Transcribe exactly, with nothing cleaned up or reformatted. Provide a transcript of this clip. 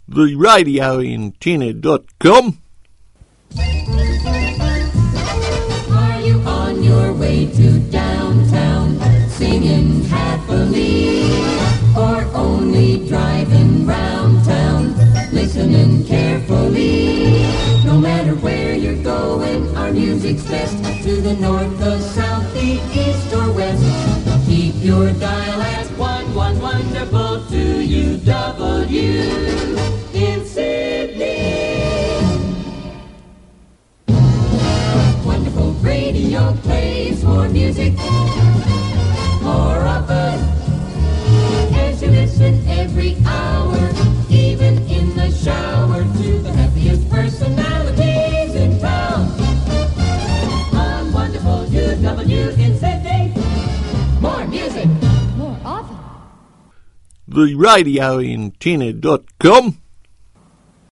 the radio antenna dot com. Are you on your way to downtown, singing happily, or only driving round town, listening carefully? No matter where you're going, our music's best, to the north, the south, the east, or west. Keep your dial at one one wonderful to U W in Sydney. Wonderful radio plays more music, more often, as you listen every hour, even in the shower, to the happiest personalities in town. On wonderful U W in Sydney, more music, more often. the radio antenna dot com.